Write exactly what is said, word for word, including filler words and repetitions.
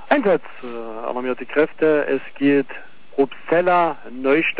Einsatz, äh, alarmierte Kräfte, es geht Probstzella, Neustadt.